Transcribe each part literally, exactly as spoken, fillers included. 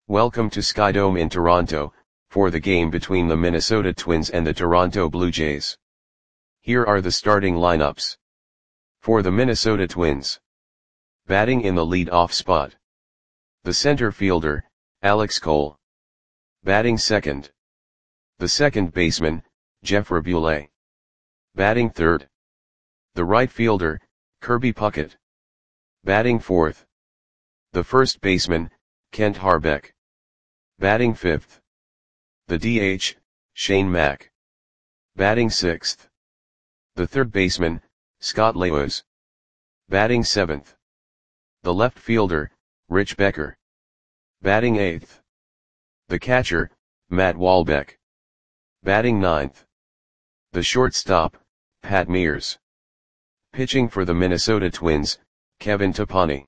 Welcome to Skydome in Toronto, for the game between the Minnesota Twins and the Toronto Blue Jays. Here are the starting lineups. For the Minnesota Twins. Batting in the lead-off spot. The center fielder, Alex Cole. Batting second. The second baseman, Jeff Raboulet. Batting third. The right fielder, Kirby Puckett. Batting fourth. The first baseman, Kent Hrbek. Batting fifth. The D H, Shane Mack. Batting sixth. The third baseman, Scott Leios. Batting seventh. The left fielder, Rich Becker. Batting eighth. The catcher, Matt Wahlbeck. Batting ninth. The shortstop, Pat Mears. Pitching for the Minnesota Twins, Kevin Topani.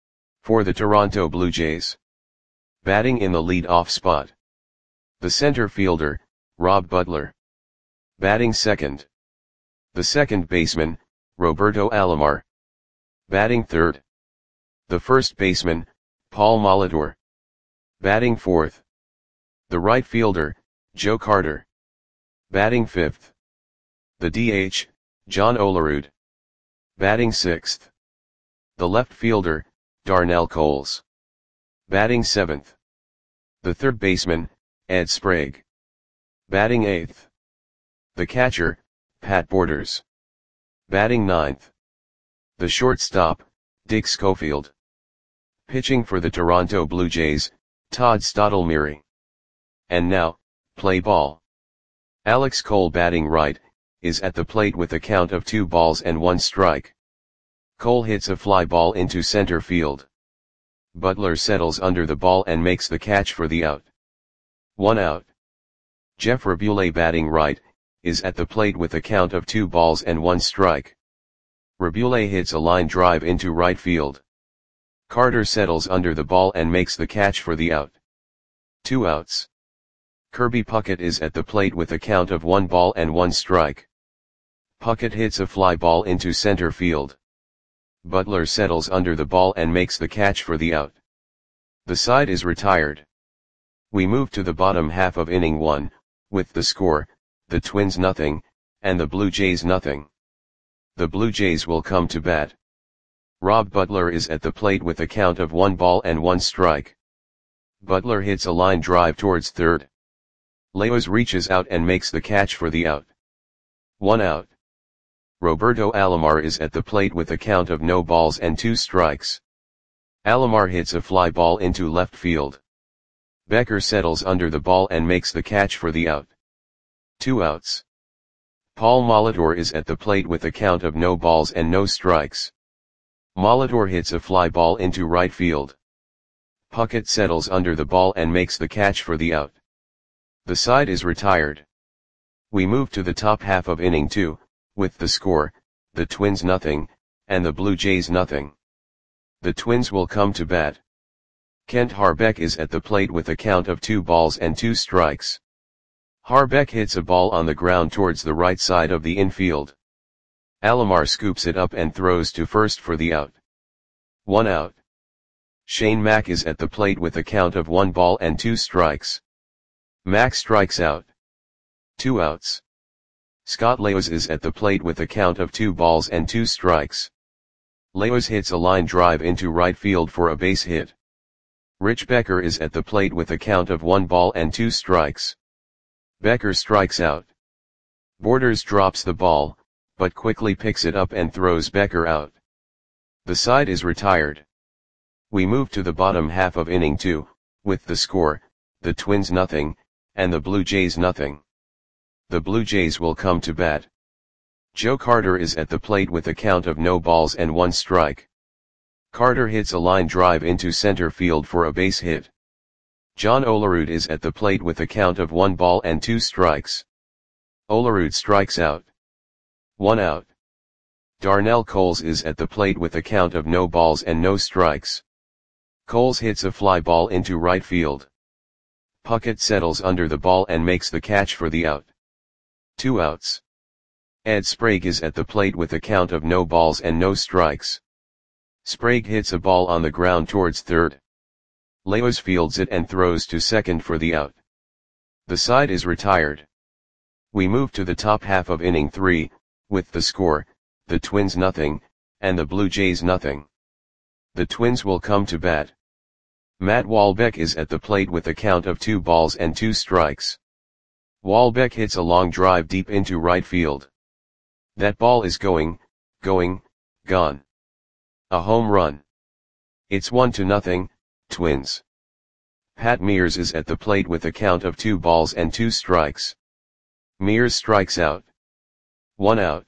For the Toronto Blue Jays. Batting in the lead-off spot. The center fielder, Rob Butler. Batting second. The second baseman, Roberto Alomar. Batting third. The first baseman, Paul Molitor. Batting fourth. The right fielder, Joe Carter. Batting fifth. The D H, John Olerud. Batting sixth. The left fielder, Darnell Coles. Batting seventh. The third baseman, Ed Sprague. Batting eighth. The catcher, Pat Borders. Batting ninth. The shortstop, Dick Schofield. Pitching for the Toronto Blue Jays, Todd Stottlemyre. And now, play ball. Alex Cole batting right, is at the plate with a count of two balls and one strike. Cole hits a fly ball into center field. Butler settles under the ball and makes the catch for the out. One out. Jeff Raboulet batting right, is at the plate with a count of two balls and one strike. Raboulet hits a line drive into right field. Carter settles under the ball and makes the catch for the out. Two outs. Kirby Puckett is at the plate with a count of one ball and one strike. Puckett hits a fly ball into center field. Butler settles under the ball and makes the catch for the out. The side is retired. We move to the bottom half of inning one, with the score, the Twins nothing, and the Blue Jays nothing. The Blue Jays will come to bat. Rob Butler is at the plate with a count of one ball and one strike. Butler hits a line drive towards third. Leios reaches out and makes the catch for the out. One out. Roberto Alomar is at the plate with a count of no balls and two strikes. Alomar hits a fly ball into left field. Becker settles under the ball and makes the catch for the out. Two outs. Paul Molitor is at the plate with a count of no balls and no strikes. Molitor hits a fly ball into right field. Puckett settles under the ball and makes the catch for the out. The side is retired. We move to the top half of inning two, with the score, the Twins nothing, and the Blue Jays nothing. The Twins will come to bat. Kent Hrbek is at the plate with a count of two balls and two strikes. Hrbek hits a ball on the ground towards the right side of the infield. Alomar scoops it up and throws to first for the out. One out. Shane Mack is at the plate with a count of one ball and two strikes. Mack strikes out. Two outs. Scott Leios is at the plate with a count of two balls and two strikes. Leios hits a line drive into right field for a base hit. Rich Becker is at the plate with a count of one ball and two strikes. Becker strikes out. Borders drops the ball, but quickly picks it up and throws Becker out. The side is retired. We move to the bottom half of inning two, with the score, the Twins nothing, and the Blue Jays nothing. The Blue Jays will come to bat. Joe Carter is at the plate with a count of no balls and one strike. Carter hits a line drive into center field for a base hit. John Olerud is at the plate with a count of one ball and two strikes. Olerud strikes out. One out. Darnell Coles is at the plate with a count of no balls and no strikes. Coles hits a fly ball into right field. Puckett settles under the ball and makes the catch for the out. Two outs. Ed Sprague is at the plate with a count of no balls and no strikes. Sprague hits a ball on the ground towards third. Leos fields it and throws to second for the out. The side is retired. We move to the top half of inning three, with the score, the Twins nothing, and the Blue Jays nothing. The Twins will come to bat. Matt Wahlbeck is at the plate with a count of two balls and two strikes. Wahlbeck hits a long drive deep into right field. That ball is going, going, gone. A home run. It's one to nothing, Twins. Pat Mears is at the plate with a count of two balls and two strikes. Mears strikes out. One out.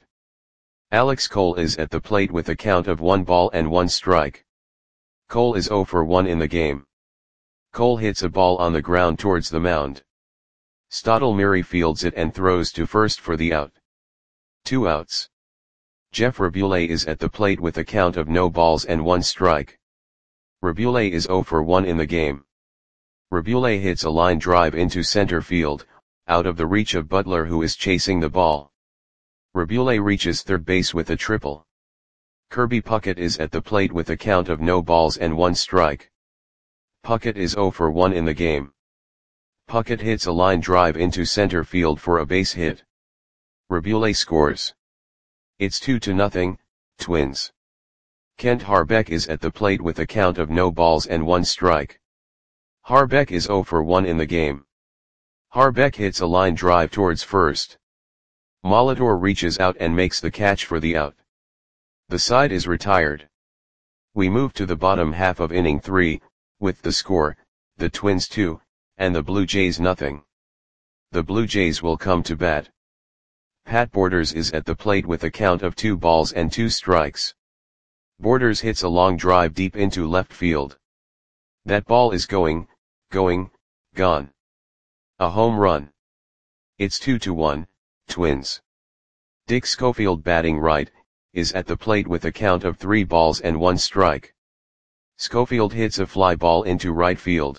Alex Cole is at the plate with a count of one ball and one strike. Cole is oh for one in the game. Cole hits a ball on the ground towards the mound. Stottlemyre fields it and throws to first for the out. Two outs. Jeff Raboulet is at the plate with a count of no balls and one strike. Raboulet is oh for one in the game. Raboulet hits a line drive into center field, out of the reach of Butler, who is chasing the ball. Raboulet reaches third base with a triple. Kirby Puckett is at the plate with a count of no balls and one strike. Puckett is oh for one in the game. Puckett hits a line drive into center field for a base hit. Raboulet scores. It's two to nothing, Twins. Kent Harbeck is at the plate with a count of no balls and one strike. Harbeck is oh for one in the game. Harbeck hits a line drive towards first. Molitor reaches out and makes the catch for the out. The side is retired. We move to the bottom half of inning three, with the score, the Twins two, and the Blue Jays nothing. The Blue Jays will come to bat. Pat Borders is at the plate with a count of two balls and two strikes. Borders hits a long drive deep into left field. That ball is going, going, gone. A home run. It's two to one, Twins. Dick Schofield, batting right, is at the plate with a count of three balls and one strike. Schofield hits a fly ball into right field.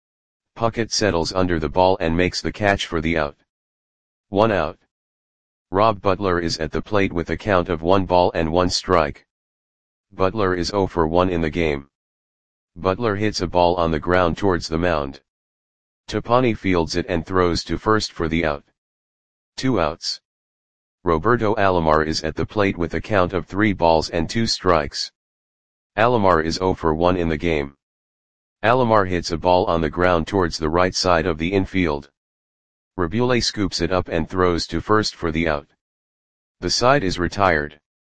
Puckett settles under the ball and makes the catch for the out. One out. Rob Butler is at the plate with a count of one ball and one strike. Butler is oh for one in the game. Butler hits a ball on the ground towards the mound. Tapani fields it and throws to first for the out. Two outs. Roberto Alomar is at the plate with a count of three balls and two strikes. Alomar is oh for one in the game. Alomar hits a ball on the ground towards the right side of the infield. Raboulet scoops it up and throws to first for the out. The side is retired.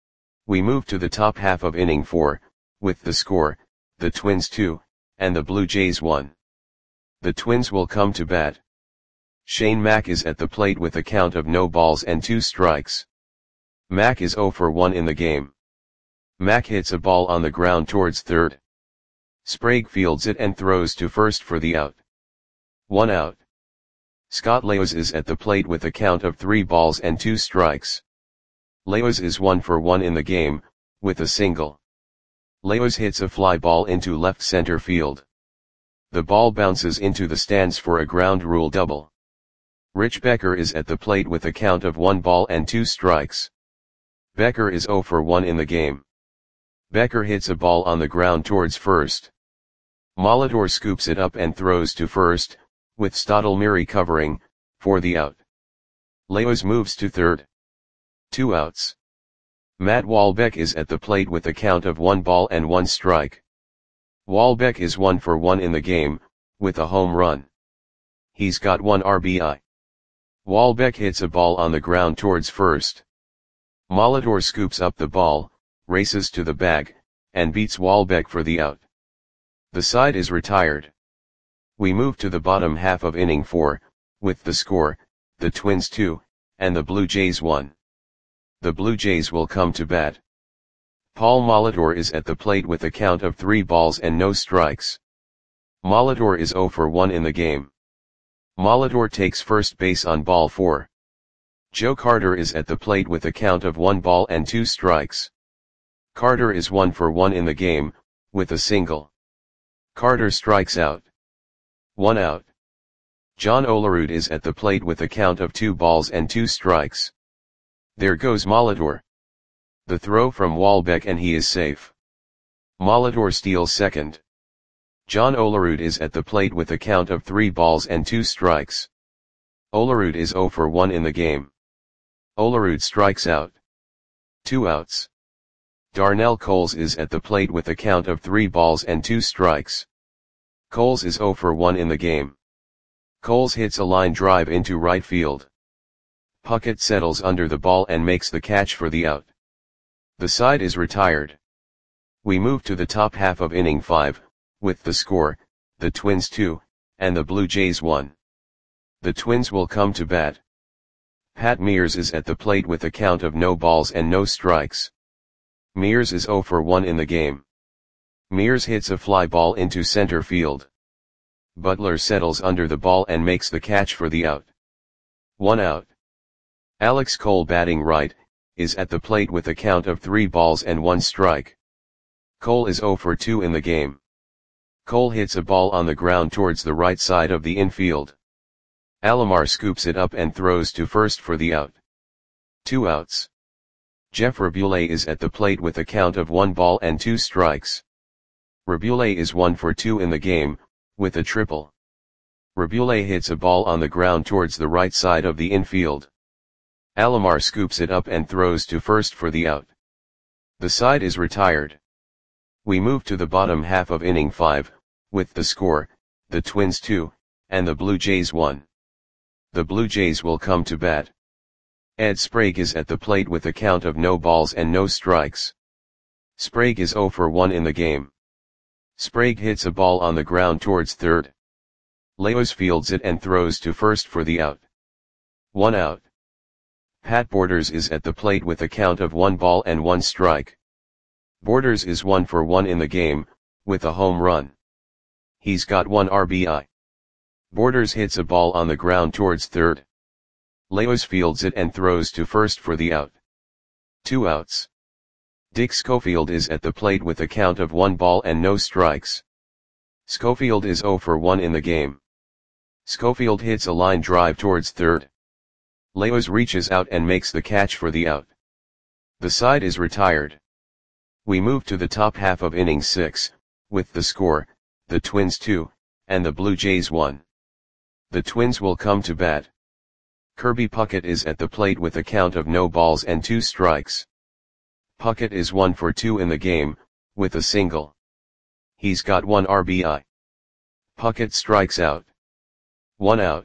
We move to the top half of inning four, with the score, the Twins two, and the Blue Jays one. The Twins will come to bat. Shane Mack is at the plate with a count of no balls and two strikes. Mack is oh for one in the game. Mack hits a ball on the ground towards third. Sprague fields it and throws to first for the out. One out. Scott Leos is at the plate with a count of three balls and two strikes. Leos is one for one in the game, with a single. Leos hits a fly ball into left center field. The ball bounces into the stands for a ground rule double. Rich Becker is at the plate with a count of one ball and two strikes. Becker is oh for one in the game. Becker hits a ball on the ground towards first. Molitor scoops it up and throws to first, with Stottlemyre covering, for the out. Leos moves to third. Two outs. Matt Wahlbeck is at the plate with a count of one ball and one strike. Wahlbeck is one for one in the game, with a home run. He's got one R B I. Wahlbeck hits a ball on the ground towards first. Molitor scoops up the ball, races to the bag, and beats Wahlbeck for the out. The side is retired. We move to the bottom half of inning four, with the score, the Twins two, and the Blue Jays one. The Blue Jays will come to bat. Paul Molitor is at the plate with a count of three balls and no strikes. Molitor is oh for one in the game. Molitor takes first base on ball four. Joe Carter is at the plate with a count of one ball and two strikes. Carter is one for one in the game, with a single. Carter strikes out. One out. John Olerud is at the plate with a count of two balls and two strikes. There goes Molitor. The throw from Wahlbeck and he is safe. Molitor steals second. John Olerud is at the plate with a count of three balls and two strikes. Olerud is zero for one in the game. Olerud strikes out. Two outs. Darnell Coles is at the plate with a count of three balls and two strikes. Coles is zero for one in the game. Coles hits a line drive into right field. Puckett settles under the ball and makes the catch for the out. The side is retired. We move to the top half of inning five, with the score, the Twins two, and the Blue Jays one. The Twins will come to bat. Pat Mears is at the plate with a count of no balls and no strikes. Mears is zero for one in the game. Mears hits a fly ball into center field. Butler settles under the ball and makes the catch for the out. One out. Alex Cole, batting right, is at the plate with a count of three balls and one strike. Cole is zero for two in the game. Cole hits a ball on the ground towards the right side of the infield. Alomar scoops it up and throws to first for the out. Two outs. Jeff Raboulet is at the plate with a count of one ball and two strikes. Raboulet is one for two in the game, with a triple. Raboulet hits a ball on the ground towards the right side of the infield. Alomar scoops it up and throws to first for the out. The side is retired. We move to the bottom half of inning five, with the score, the Twins two, and the Blue Jays one. The Blue Jays will come to bat. Ed Sprague is at the plate with a count of no balls and no strikes. Sprague is zero for one in the game. Sprague hits a ball on the ground towards third. Leos fields it and throws to first for the out. One out. Pat Borders is at the plate with a count of one ball and one strike. Borders is one for one in the game, with a home run. He's got one R B I. Borders hits a ball on the ground towards third. Leos fields it and throws to first for the out. Two outs. Dick Schofield is at the plate with a count of one ball and no strikes. Schofield is zero for one in the game. Schofield hits a line drive towards third. Leos reaches out and makes the catch for the out. The side is retired. We move to the top half of inning six, with the score, the Twins two, and the Blue Jays one. The Twins will come to bat. Kirby Puckett is at the plate with a count of no balls and two strikes. Puckett is one for two in the game, with a single. He's got one R B I. Puckett strikes out. One out.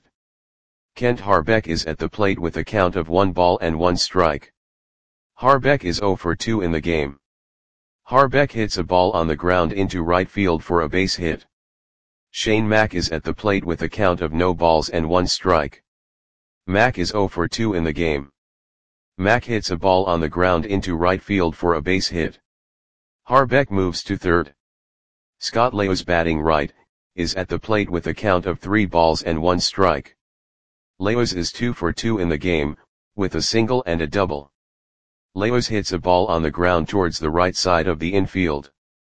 Kent Harbeck is at the plate with a count of one ball and one strike. Harbeck is zero for two in the game. Harbeck hits a ball on the ground into right field for a base hit. Shane Mack is at the plate with a count of no balls and one strike. Mack is zero for two in the game. Mack hits a ball on the ground into right field for a base hit. Harbeck moves to third. Scott Leos, batting right, is at the plate with a count of three balls and one strike. Leos is two for two in the game, with a single and a double. Leos hits a ball on the ground towards the right side of the infield.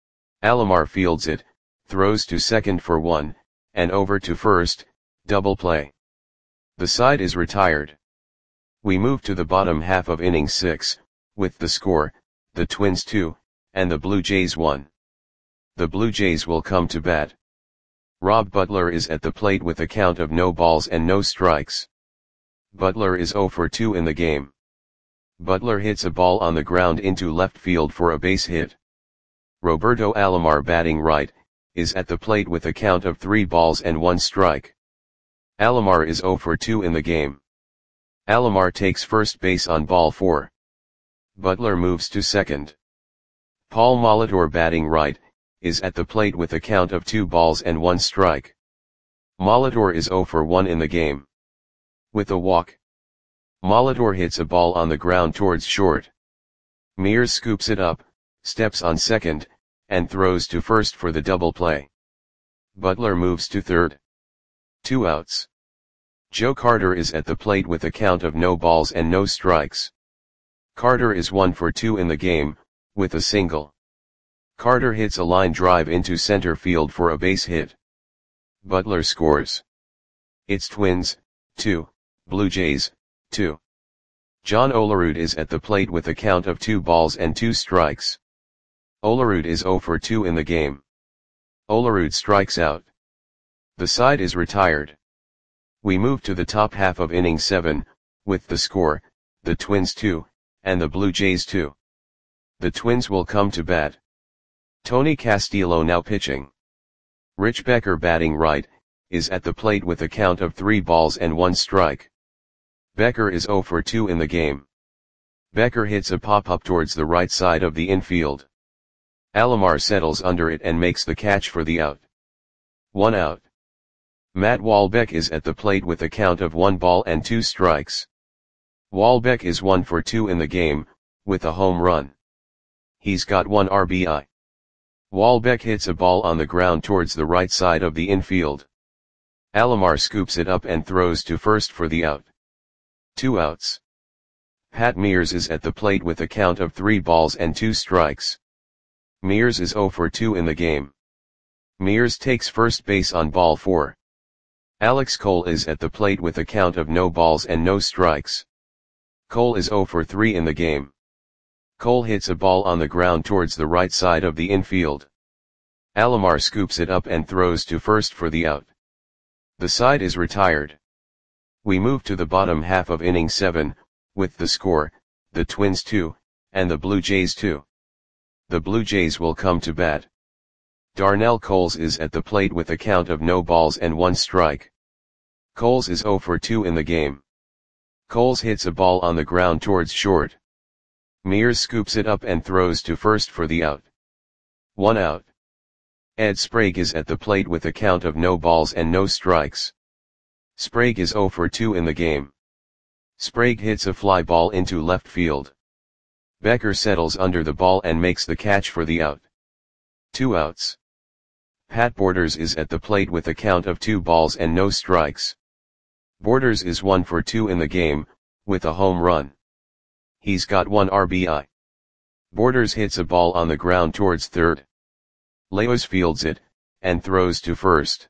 Alomar fields it, throws to second for one, and over to first, double play. The side is retired. We move to the bottom half of inning six, with the score, the Twins two, and the Blue Jays one. The Blue Jays will come to bat. Rob Butler is at the plate with a count of no balls and no strikes. Butler is zero for two in the game. Butler hits a ball on the ground into left field for a base hit. Roberto Alomar, batting right, is at the plate with a count of three balls and one strike. Alomar is zero for two in the game. Alomar takes first base on ball four. Butler moves to second. Paul Molitor, batting right, is at the plate with a count of two balls and one strike. Molitor is zero for one in the game. With a walk. Molitor hits a ball on the ground towards short. Mears scoops it up, steps on second, and throws to first for the double play. Butler moves to third. Two outs. Joe Carter is at the plate with a count of no balls and no strikes. Carter is one for two in the game, with a single. Carter hits a line drive into center field for a base hit. Butler scores. It's Twins, two, Blue Jays, two. John Olerud is at the plate with a count of two balls and two strikes. Olerud is zero for two in the game. Olerud strikes out. The side is retired. We move to the top half of inning seven, with the score, the Twins two, and the Blue Jays two. The Twins will come to bat. Tony Castillo now pitching. Rich Becker batting right, is at the plate with a count of three balls and one strike. Becker is oh for two in the game. Becker hits a pop-up towards the right side of the infield. Alomar settles under it and makes the catch for the out. One out. Matt Walbeck is at the plate with a count of one ball and two strikes. Walbeck is one for two in the game, with a home run. He's got one R B I. Walbeck hits a ball on the ground towards the right side of the infield. Alomar scoops it up and throws to first for the out. Two outs. Pat Mears is at the plate with a count of three balls and two strikes. Mears is oh for two in the game. Mears takes first base on ball four. Alex Cole is at the plate with a count of no balls and no strikes. Cole is oh for three in the game. Cole hits a ball on the ground towards the right side of the infield. Alomar scoops it up and throws to first for the out. The side is retired. We move to the bottom half of inning seven, with the score, the Twins two, and the Blue Jays two. The Blue Jays will come to bat. Darnell Coles is at the plate with a count of no balls and one strike. Coles is oh for two in the game. Coles hits a ball on the ground towards short. Mears scoops it up and throws to first for the out. One out. Ed Sprague is at the plate with a count of no balls and no strikes. Sprague is oh for two in the game. Sprague hits a fly ball into left field. Becker settles under the ball and makes the catch for the out. Two outs. Pat Borders is at the plate with a count of two balls and no strikes. Borders is one for two in the game, with a home run. He's got one R B I. Borders hits a ball on the ground towards third. Leos fields it, and throws to first.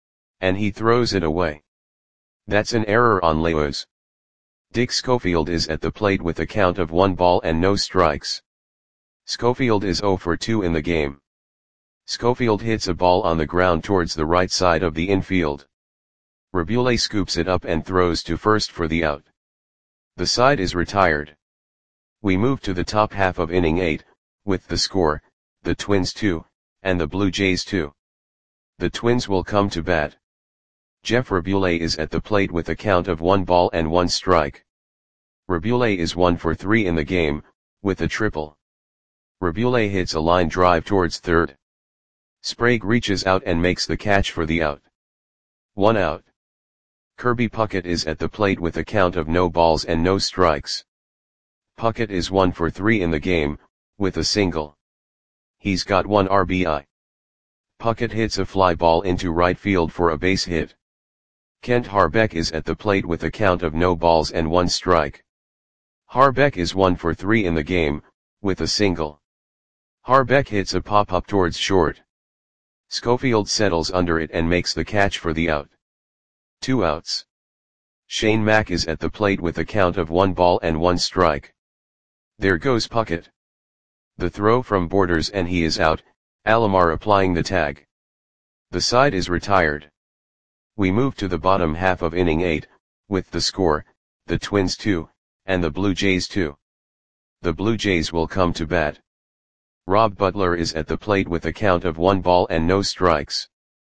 And he throws it away. That's an error on Leos. Dick Schofield is at the plate with a count of one ball and no strikes. Schofield is oh for two in the game. Schofield hits a ball on the ground towards the right side of the infield. Rabule scoops it up and throws to first for the out. The side is retired. We move to the top half of inning eight, with the score, the Twins two, and the Blue Jays two. The Twins will come to bat. Jeff Rabule is at the plate with a count of one ball and one strike. Rabule is one for three in the game, with a triple. Rabule hits a line drive towards third. Sprague reaches out and makes the catch for the out. One out. Kirby Puckett is at the plate with a count of no balls and no strikes. Puckett is one for three in the game, with a single. He's got one R B I. Puckett hits a fly ball into right field for a base hit. Kent Harbeck is at the plate with a count of no balls and one strike. Harbeck is one for three in the game, with a single. Harbeck hits a pop-up towards short. Schofield settles under it and makes the catch for the out. Two outs. Shane Mack is at the plate with a count of one ball and one strike. There goes Puckett. The throw from Borders and he is out, Alomar applying the tag. The side is retired. We move to the bottom half of inning eight, with the score, the Twins two, and the Blue Jays two. The Blue Jays will come to bat. Rob Butler is at the plate with a count of one ball and no strikes.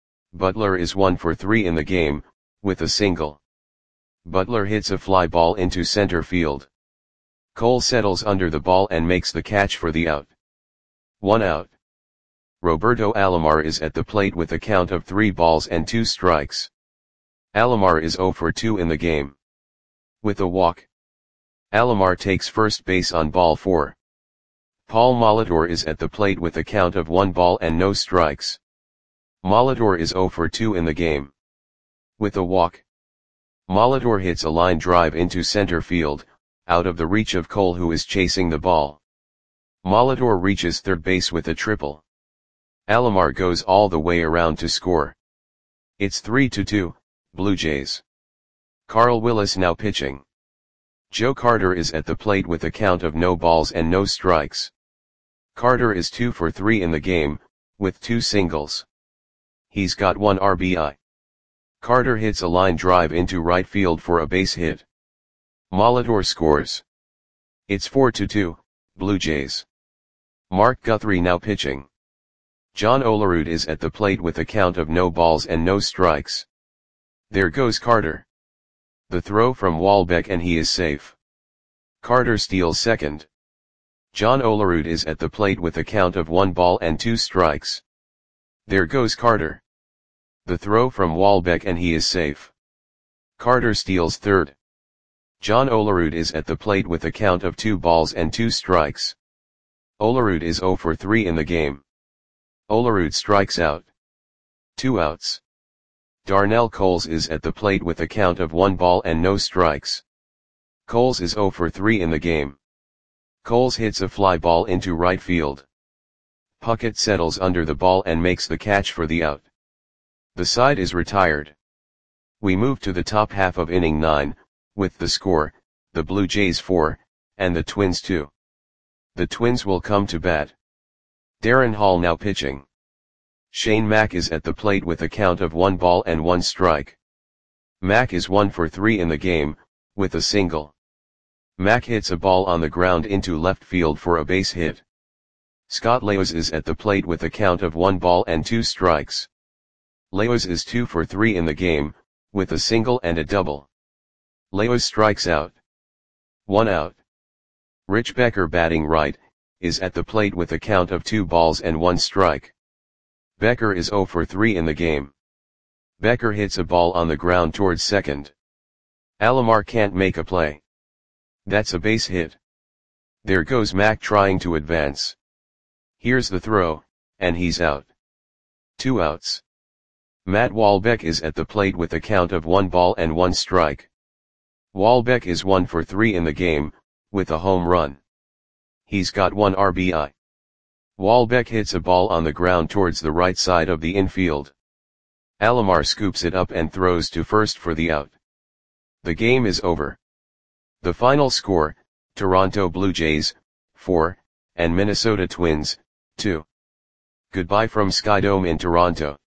Butler is one for three in the game, with a single. Butler hits a fly ball into center field. Cole settles under the ball and makes the catch for the out. One out. Roberto Alomar is at the plate with a count of three balls and two strikes. Alomar is oh for two in the game. With a walk. Alomar takes first base on ball four. Paul Molitor is at the plate with a count of one ball and no strikes. Molitor is oh for two in the game. With a walk. Molitor hits a line drive into center field, out of the reach of Cole who is chasing the ball. Molitor reaches third base with a triple. Alomar goes all the way around to score. It's three to two, Blue Jays. Carl Willis now pitching. Joe Carter is at the plate with a count of no balls and no strikes. Carter is two for three in the game, with two singles. He's got one R B I. Carter hits a line drive into right field for a base hit. Molitor scores. It's four to two, Blue Jays. Mark Guthrie now pitching. John Olerud is at the plate with a count of no balls and no strikes. There goes Carter. The throw from Walbeck and he is safe. Carter steals second. John Olerud is at the plate with a count of one ball and two strikes. There goes Carter. The throw from Walbeck and he is safe. Carter steals third. John Olerud is at the plate with a count of two balls and two strikes. Olerud is zero for three in the game. Olerud strikes out. Two outs. Darnell Coles is at the plate with a count of one ball and no strikes. Coles is zero for three in the game. Coles hits a fly ball into right field. Puckett settles under the ball and makes the catch for the out. The side is retired. We move to the top half of inning nine, with the score, the Blue Jays four, and the Twins two. The Twins will come to bat. Darren Hall now pitching. Shane Mack is at the plate with a count of one ball and one strike. Mack is one for three in the game, with a single. Mack hits a ball on the ground into left field for a base hit. Scott Leos is at the plate with a count of one ball and two strikes. Leos is two for three in the game, with a single and a double. Leos strikes out. One out. Rich Becker batting right, is at the plate with a count of two balls and one strike. Becker is zero for three in the game. Becker hits a ball on the ground towards second. Alomar can't make a play. That's a base hit. There goes Mack trying to advance. Here's the throw, and he's out. Two outs. Matt Walbeck is at the plate with a count of one ball and one strike. Walbeck is one for three in the game, with a home run. He's got one R B I. Walbeck hits a ball on the ground towards the right side of the infield. Alomar scoops it up and throws to first for the out. The game is over. The final score, Toronto Blue Jays, four, and Minnesota Twins, two. Goodbye from Skydome in Toronto.